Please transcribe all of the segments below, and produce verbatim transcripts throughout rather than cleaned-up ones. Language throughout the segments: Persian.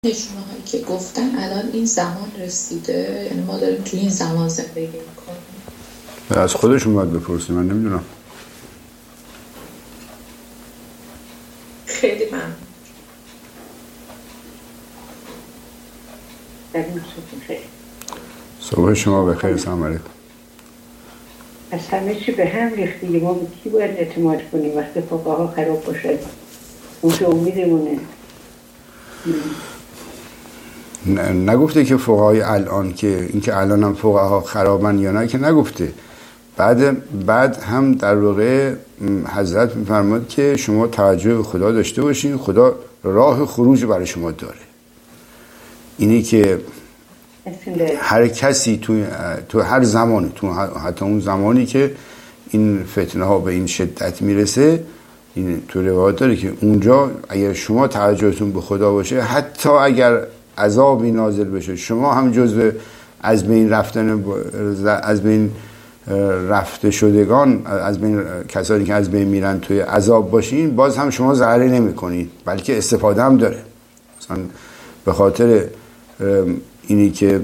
نشونه هایی که گفتن الان این زمان رسیده، یعنی ما داریم توی این زمان زندگی میکنیم. از خودشون باید بپرسی، من نمیدونم. خیلی ممنون. صبح شما بخیر. سلام علیکم. از همه چی به هم ریخت دیگه. ما به کی باید اعتماد کنیم وقتی فقها خراب باشه؟ اون که امیدمونه. نگفته که فقهای الان که اینکه الان هم فقها خرابن یا نه، که نگفته. بعد بعد هم در واقع حضرت میفرماد که شما توجه به خدا داشته باشین، خدا راه خروج برای شما داره. اینی که هر کسی تو تو هر زمانی، تو حتی اون زمانی که این فتنه ها به این شدت میرسه، این تو روایت داره که اونجا اگر شما توجهتون به خدا باشه، حتی اگر عذابی نازل بشه، شما هم جزو از بین رفتن از بین رفته شدگان، از بین کسانی که از بین میرن توی عذاب باشین، باز هم شما ضرری نمی کنید، بلکه استفاده هم داره. مثلا به خاطر اینی که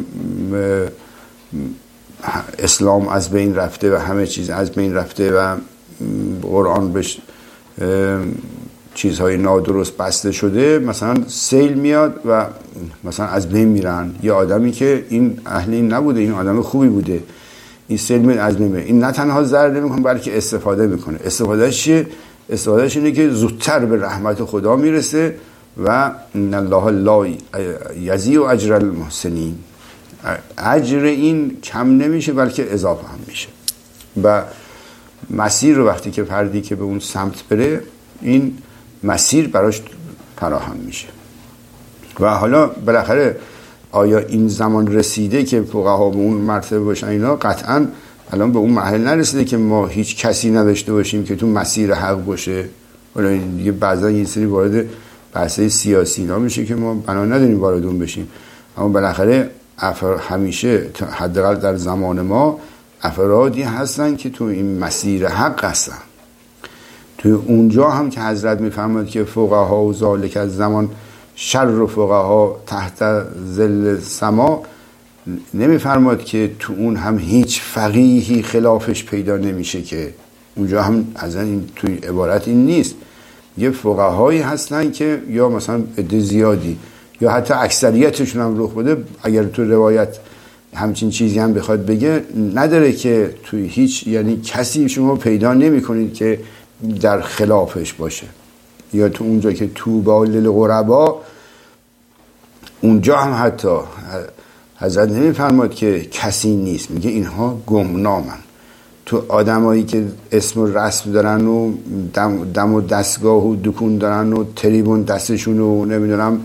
اسلام از بین رفته و همه چیز از بین رفته و قرآن بهش چیزهای نادرست بسته شده، مثلا سیل میاد و مثلا از بین میرن. یه آدمی که این اهل این نبوده، این آدم خوبی بوده، این سیل میاد از بین میره، این نه تنها ضرر نمیکنه بلکه استفاده میکنه. استفادهش چیه؟ استفادهش اینه که زودتر به رحمت خدا میرسه و ان الله لا یضیع اجر المحسنین. اجر این کم نمیشه بلکه اضافه هم میشه. و مسیر رو وقتی که فردی که به اون سمت بره، این مسیر براش فراهم میشه. و حالا بالاخره آیا این زمان رسیده که فقها به اون مرتبه باشن؟ اینا قطعا الان به اون مرحله نرسیده که ما هیچ کسی نداشته باشیم که تو مسیر حق باشه. حالا دیگه بعضا یه سری وارد بحثای سیاسی اینا میشه که ما بنا نداریم وارد اون بشیم. اما بالاخره همیشه حداقل در زمان ما افرادی هستن که تو این مسیر حق هستن. تو اونجا هم که حضرت میفرماد که فقها و ذالک از زمان شر و فقها تحت ظل سما، نمیفرماد که تو اون هم هیچ فقیهی خلافش پیدا نمیشه، که اونجا هم از این توی عبارت این نیست. یه فقهایی هستن که یا مثلا عده زیادی یا حتی اکثریتشون هم رخ بده، اگر تو روایت همچین چیزی هم بخواد بگه، نداره که توی هیچ، یعنی کسی شما پیدا نمی کنید که در خلافش باشه. یا تو اونجا که طوبی للغربا، اونجا هم حتی حضرت نمی فرماد که کسی نیست، میگه اینها گمنامن. تو آدمایی که اسم و رسم دارن و دم, دم و دستگاه و دکون دارن و تریبون دستشون و نمیدونم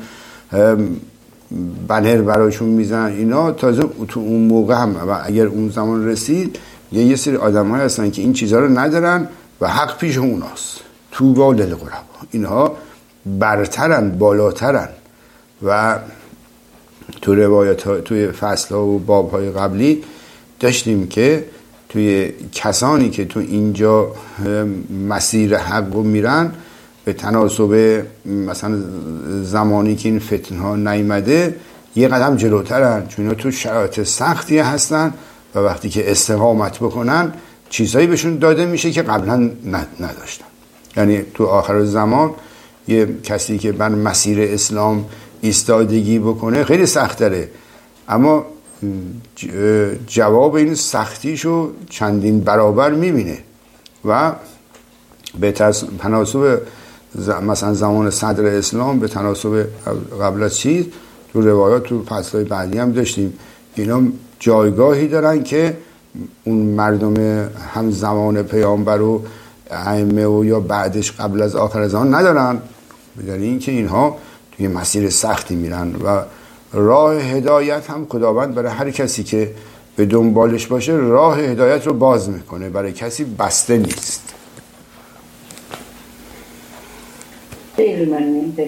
بنر براشون میزنن، اینا تازه تو اون موقع هم و اگر اون زمان رسید، یه یه سری آدم های هستن که این چیزها رو ندارن و حق پیش اوناست. طوبی للغربا، اینها برترن، بالاترن. و تو روایت ها، توی فصل ها و باب های قبلی داشتیم که توی کسانی که تو اینجا مسیر حق رو میرن، به تناسب مثلا زمانی که این فتنه ها نیامده یه قدم جلوترن، چون تو شرایط سختی هستن و وقتی که استقامت بکنن چیزایی بهشون داده میشه که قبلا نداشتن. یعنی تو آخر زمان یه کسی که بر مسیر اسلام ایستادگی بکنه خیلی سخت داره، اما جواب این سختیشو چندین برابر میبینه. و به تناسب مثلا زمان صدر اسلام، به تناسب قبل از چیز، تو روایات تو فصلهای بعدی هم داشتیم، اینا جایگاهی دارن که اون مردم هم زمان پیامبر و ائمه و یا بعدش قبل از آخر زمان ندارن. بدون این که اینها توی مسیر سختی میرن و راه هدایت هم خداوند برای هر کسی که به دنبالش باشه راه هدایت رو باز میکنه، برای کسی بسته نیست. خیلی ممنون.